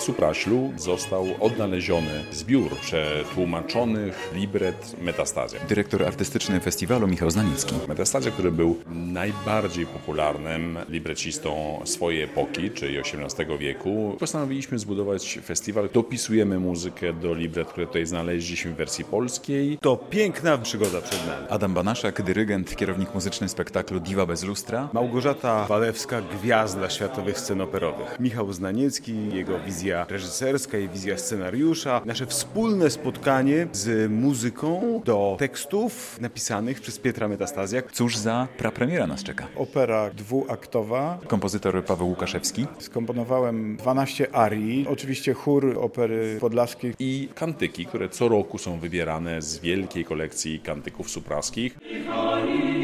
W Supraślu został odnaleziony zbiór przetłumaczonych libret Metastazja. Dyrektor artystyczny festiwalu Michał Znanicki. Metastazja, który był najbardziej popularnym librecistą swojej epoki, czyli XVIII wieku, postanowiliśmy zbudować festiwal. Dopisujemy muzykę do libret, które tutaj znaleźliśmy w wersji polskiej. To piękna przygoda przed nami. Adam Banaszak, dyrygent, kierownik muzyczny spektaklu Diwa bez lustra. Małgorzata Walewska, gwiazda światowych scen operowych. Michał Znaniecki, jego wizja reżyserska i wizja scenariusza. Nasze wspólne spotkanie z muzyką do tekstów napisanych przez Pietra Metastazja. Cóż za prapremiera nas czeka? Opera dwuaktowa. Kompozytor Paweł Łukaszewski. Skomponowałem 12 arii, oczywiście chór Opery Podlaskiej I kantyki, które co roku są wybierane z wielkiej kolekcji kantyków supraskich.